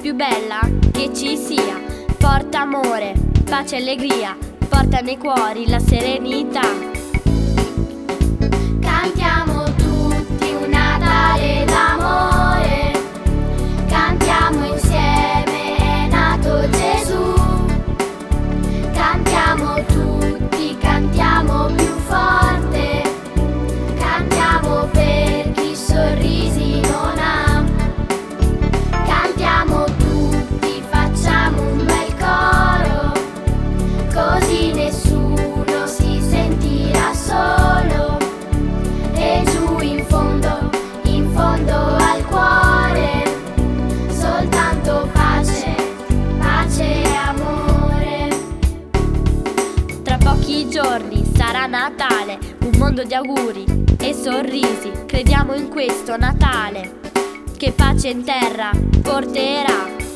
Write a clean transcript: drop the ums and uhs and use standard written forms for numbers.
più bella che ci sia. Porta amore, pace e allegria, porta nei cuori la serenità. Cantiamo tutti un Natale d'amore, cantiamo insieme, è nato Gesù. Cantiamo tutti, cantiamo più forte, cantiamo per chi sorrisi non ha. Cantiamo tutti, facciamo un bel coro, così nessuno si sentirà solo. E giù in fondo al cuore, soltanto pace, pace e amore. Tra pochi giorni sarà Natale, un mondo di auguri e sorrisi. Crediamo in questo Natale, che pace in terra porterà.